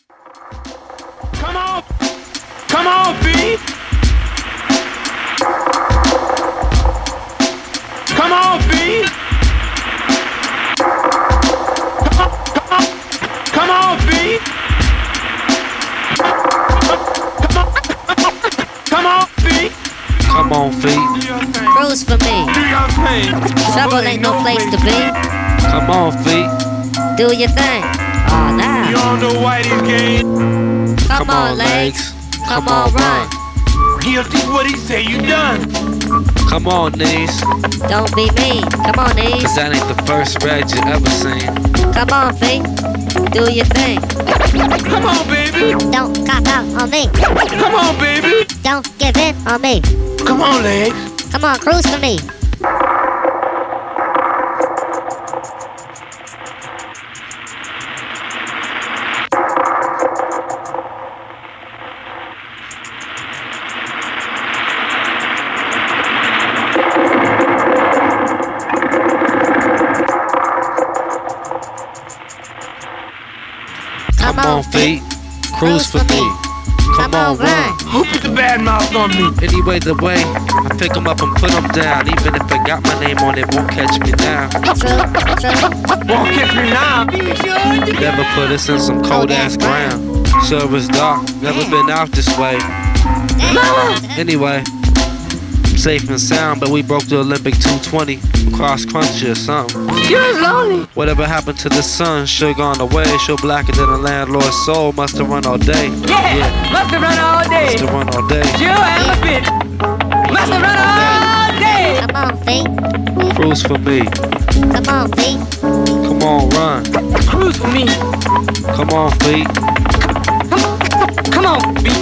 Come on! Come on, B! Come on, B! Come on, B! Come on, B! Come on, feet. Cruise for me. Trouble ain't no place to be. Come on, feet. Do your thing. Oh, nah. You don't know Whitey's game. Come on, legs. Come on, run. Guilty what he say, you done. Come on, knees. Don't be mean. Come on, knees. Cause that ain't the first red you ever seen. Come on, feet. Do your thing. Come on, baby. Don't cop out on me. Come on, baby. Don't give in on me. Come on, legs. Come on, cruise for me. Come on, feet. Cruise for me. Come on, run. Who put the bad mouth on me? Anyway, the way I pick them up and put them down. Even if it got my name on it, won't catch me now. Won't catch me now. Never put us in some cold ass ground. Sure it's dark, never been out this way. Anyway, safe and sound, but we broke the Olympic 220. Cross country or something. You're lonely. Whatever happened to the sun, sure gone away. Sure blacker than a landlord's soul. Must have run all day. Yeah. Must have run all day. Must have run all day. You elephant. Must have run all day. Come on, feet. Cruise for me. Come on, feet. Come on, run. Cruise for me. Come on, feet. Come on, beat.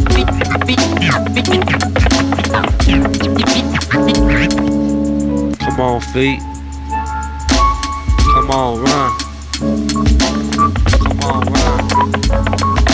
Come on, feet. Come on, run. Come on, run.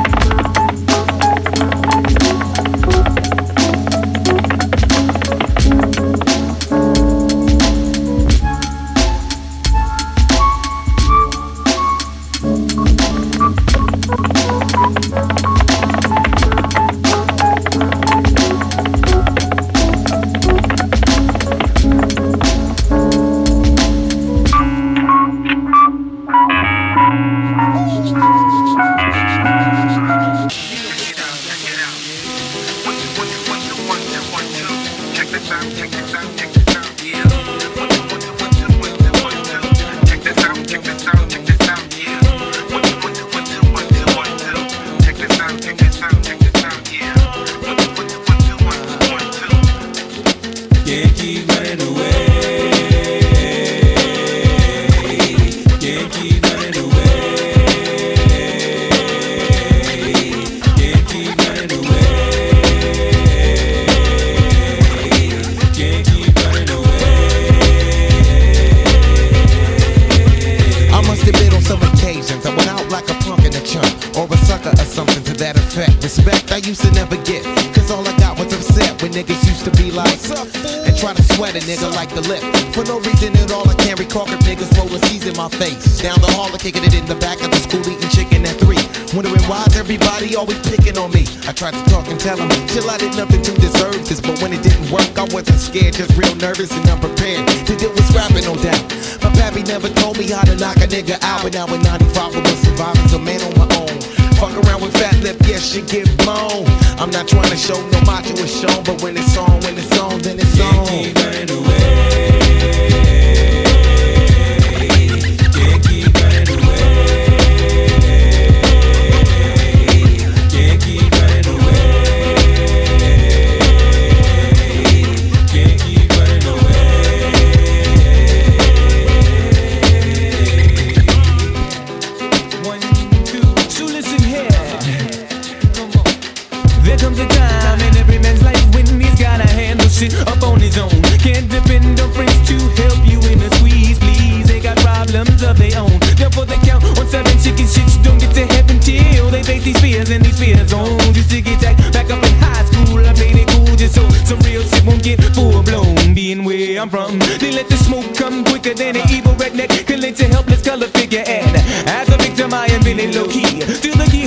Tried to talk and tell him, chill, I did nothing to deserve this. But when it didn't work, I wasn't scared, just real nervous and unprepared to deal with scrapping, no doubt. My pappy never told me how to knock a nigga out. But now in 95, I was surviving, so man on my own. Fuck around with fat lip, yes, she get blown. I'm not trying to show no macho is shown, but when it's on, then it's on. Can't keep running away. Can't keep running away. Up on his own, can't depend on friends to help you in a squeeze. Please, they got problems of their own. Therefore, they count on 7 chicken shits. Don't get to heaven till they face these fears and these fears on. Used to get jacked back up in high school. I played it cool just so some real shit won't get full blown. Being where I'm from, they let the smoke come quicker than an evil redneck can let your helpless color figure. And as a victim, I am really low key. Still the key.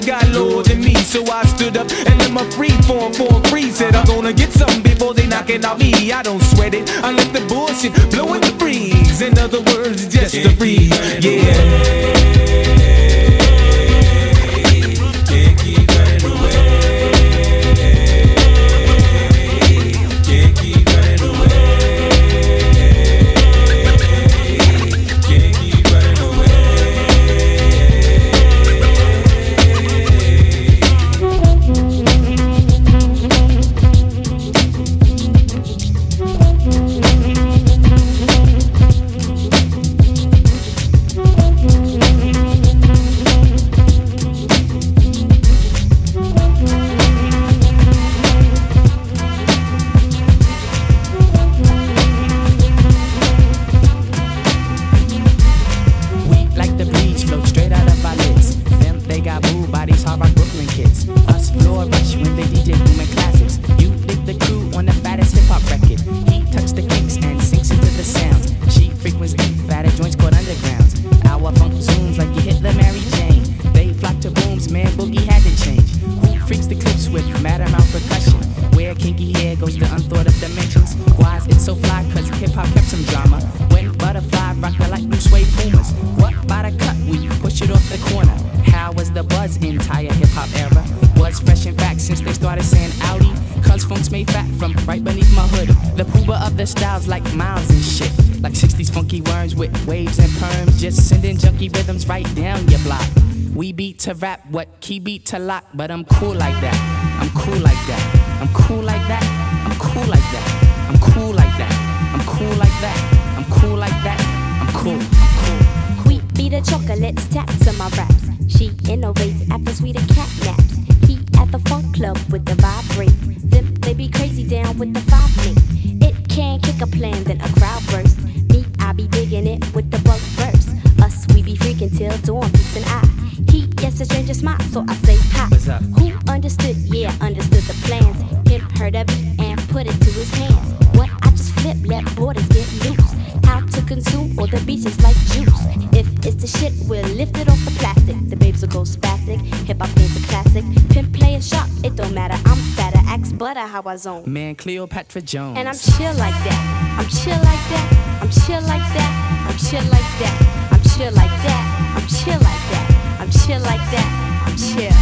got lower than me. So I stood up and let my free form free. Said I'm gonna get something before they knocking out me. I don't sweat it, I let the bullshit blow in the breeze. In other words, it's just a breeze. Yeah. To rap what key beat to lock, but I'm cool like that. I'm cool like that. I'm cool like that. I'm cool like that. I'm cool like that. I'm cool like that. I'm cool like that. I'm cool. I'm cool. Wheat be the chocolates, taps on my raps. She innovates after sweeter cat naps. He at the funk club with the vibrate. Them they be crazy down with the 5 link. It can kick a plan, then a crowd burst. Me, I be digging it with the bug verse. Us, we be freaking till dawn, peace and I. He gets a stranger smile, so I say hi. What's up? Who understood? Yeah, understood the plans. Him heard of it and put it to his hands. What I just flip, let borders get loose. How to consume all the beaches like juice. If it's the shit, we'll lift it off the plastic. The babes will go spastic. Hip hop ain't a classic. Pimp playing sharp, it don't matter. I'm fatter, axe butter how I zone. Man, Cleopatra Jones. And I'm chill like that. I'm chill like that. I'm chill like that. I'm chill like that. I'm chill like that. I'm chill like that. I'm chill like that. I'm chill.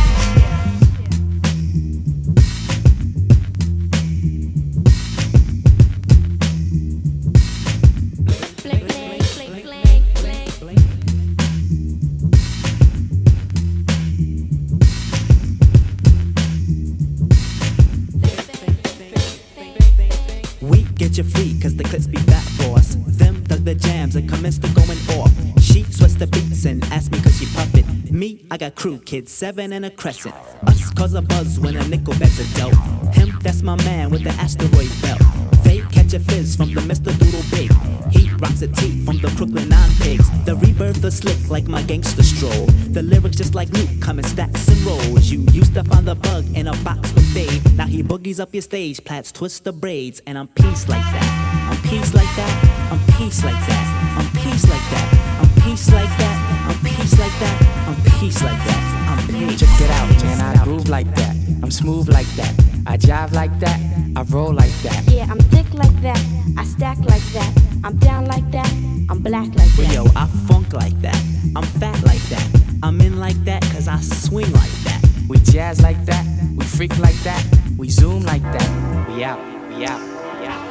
We get you free, cause the clips be fat for us. Them dug the jams and commenced to going off. She sweats the beats and asked me cause she puff it. Me, I got crew kids, 7 and a crescent. Us cause a buzz when a nickel bags are dealt. Him, that's my man with the asteroid belt. They catch a fizz from the Mr. Doodle Big. He rocks a tee from the Crooklyn 9 pigs. The rebirth is slick like my gangster stroll. The lyrics just like Luke come in stacks and rolls. You used to find the bug in a box with Dave. Now he boogies up your stage, plats twist the braids. And I'm peace like that. I'm peace like that. I'm peace like that. I'm peace like that. I'm peace like that. I'm peace like that. I'm peace like that. I'm peace. Check it out, man, I groove like that. I'm smooth like that. I jive like that. I roll like that. Yeah, I'm thick like that. I stack like that. I'm down like that. I'm black like that. Well, yo, I funk like that. I'm fat like that. I'm in like that cause I swing like that. We jazz like that. We freak like that. We zoom like that. We out. We out. We out.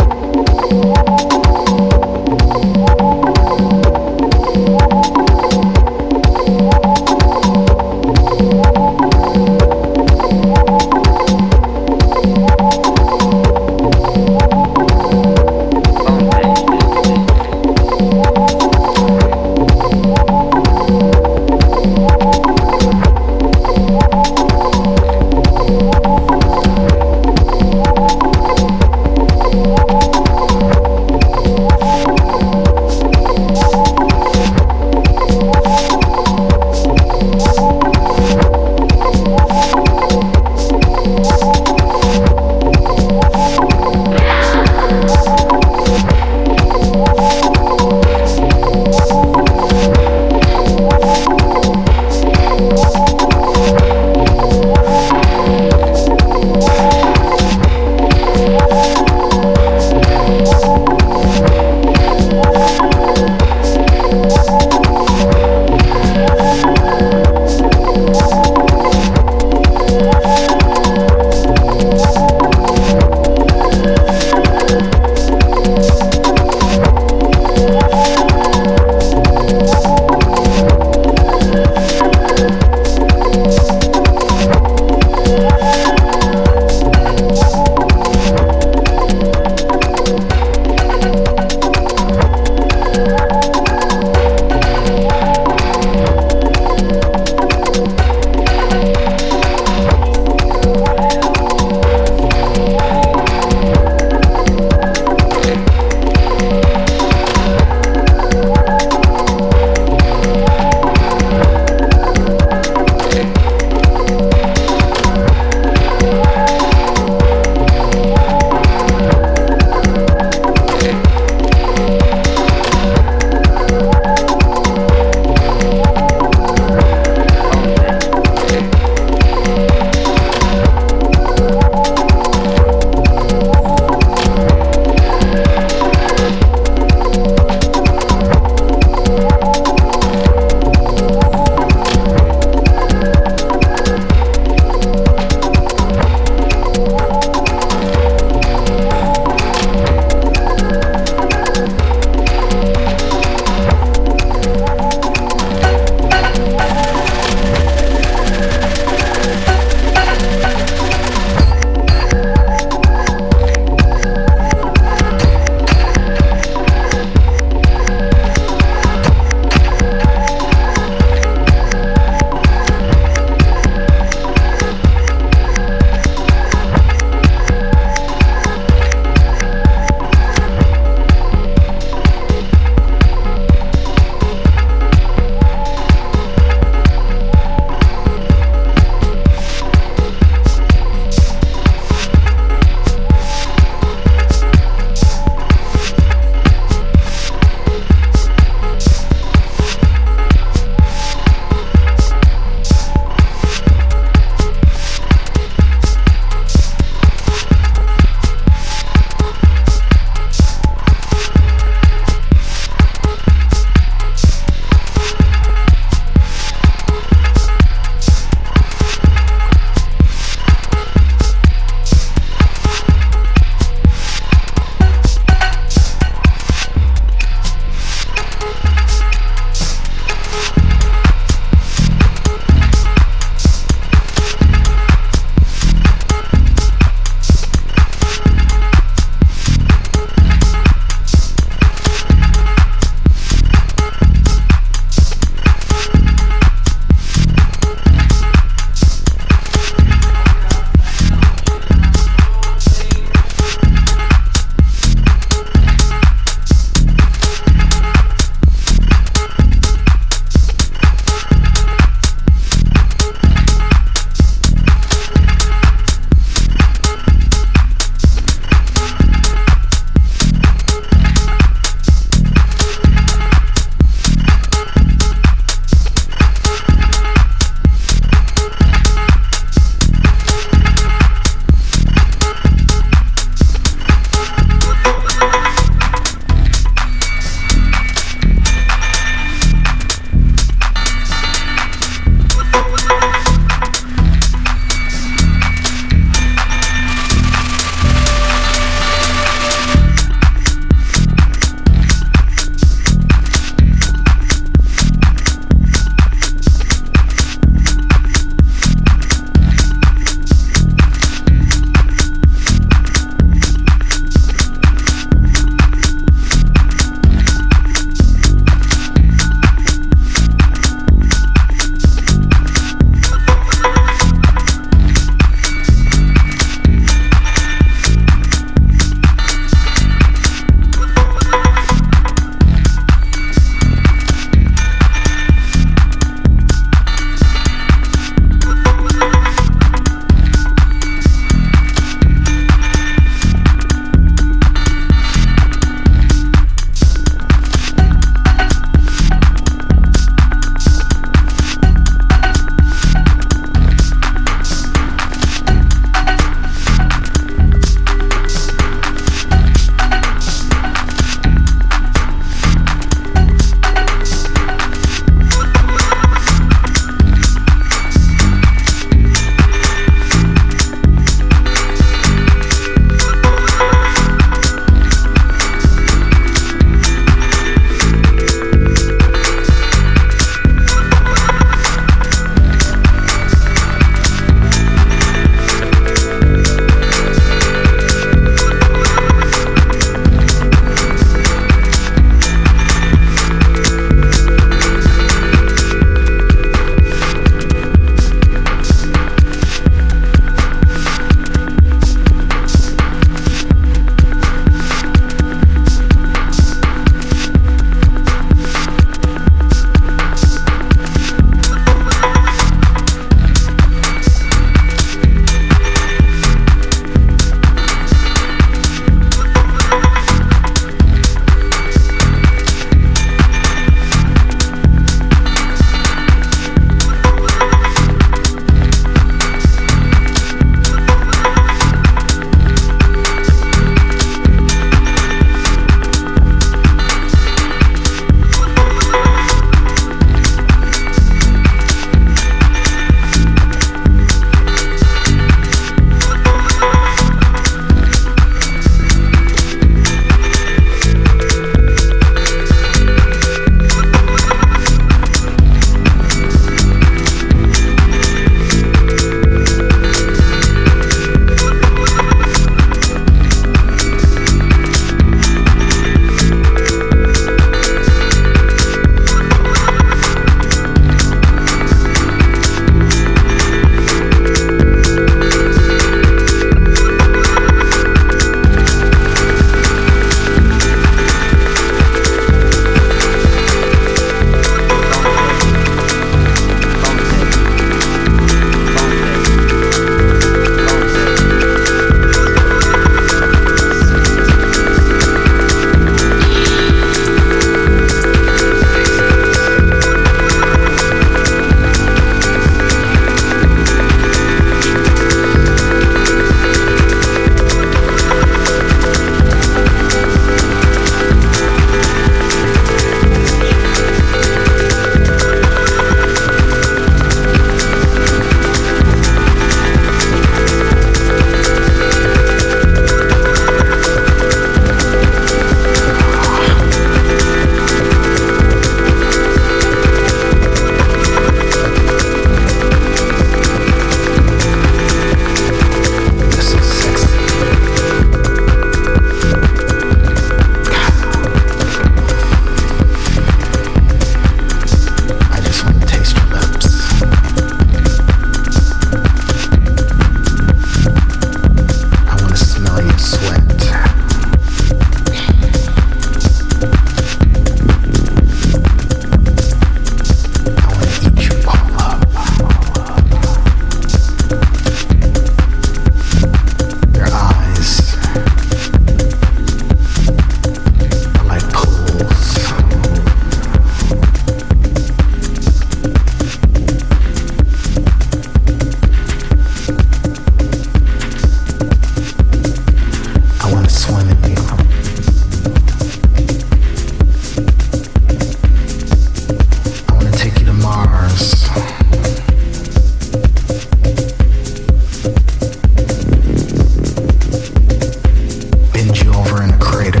later.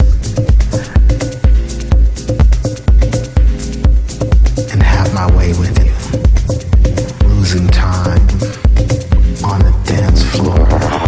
And have my way with you. Losing time on the dance floor.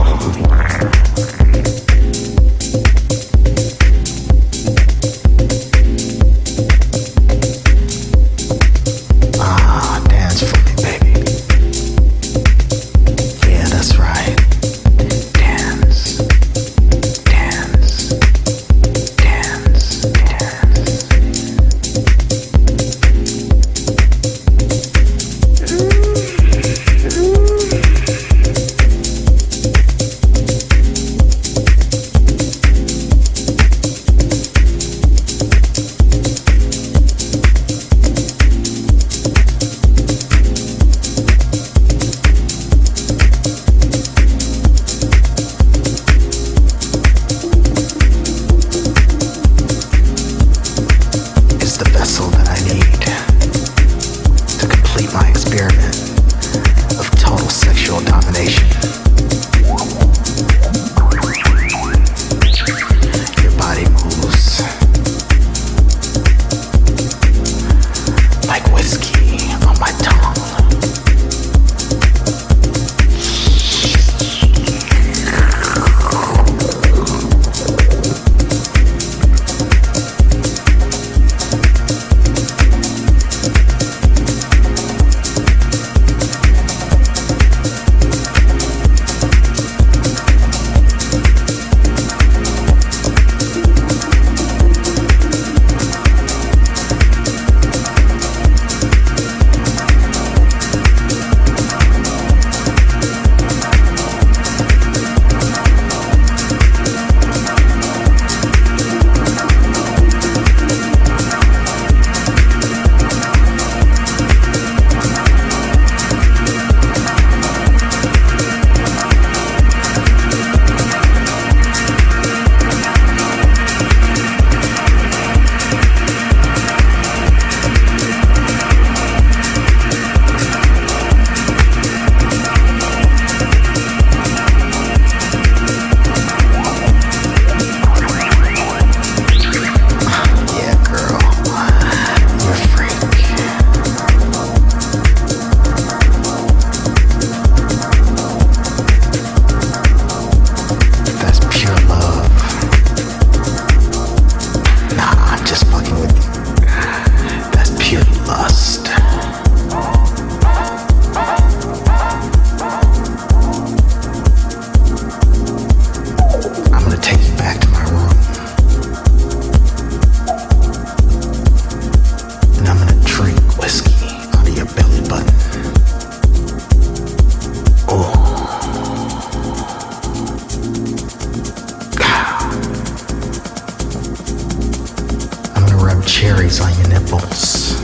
cherries on your nipples.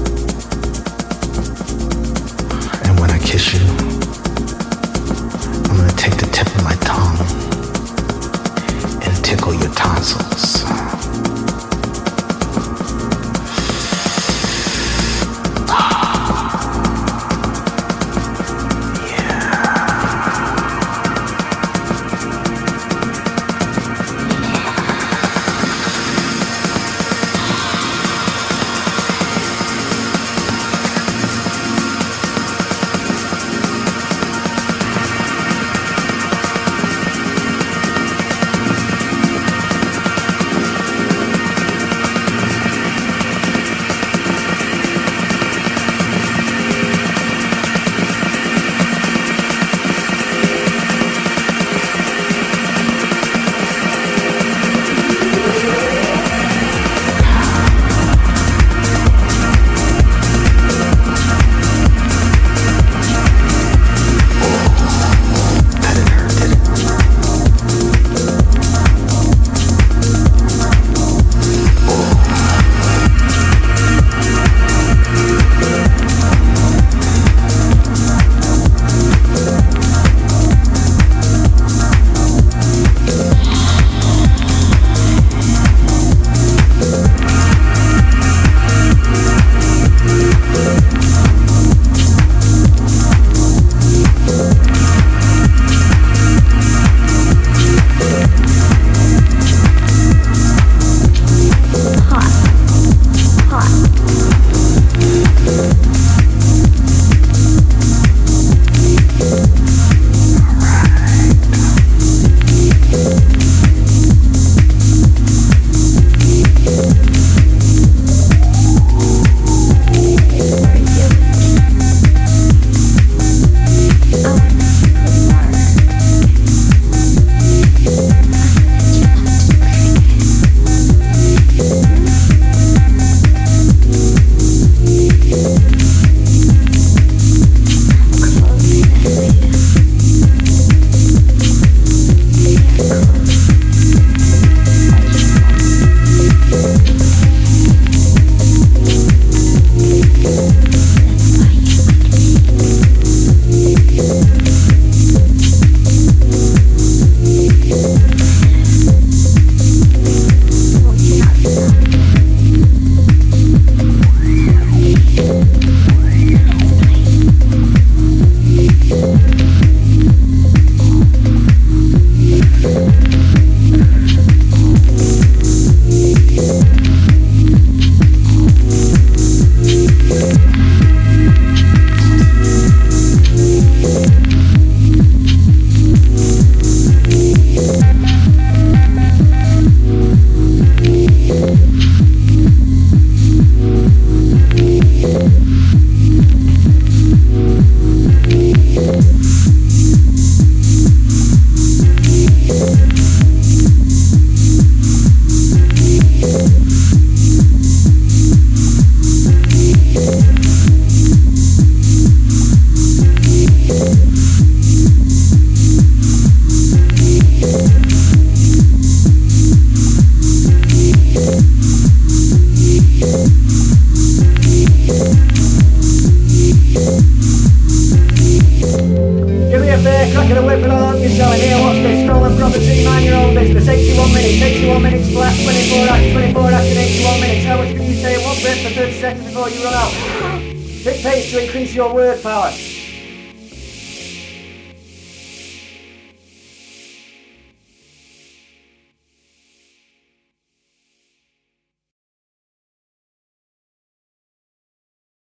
And when I kiss you, I'm gonna take the tip of my tongue and tickle your tonsils. a crack of the whip and how long you're selling. Here, watch this. Stolen property, mind your own business. 81 minutes flat, 24 acts in 81 minutes. How much can you say in one breath for 30 seconds before you run out? Bit pace to increase your word power.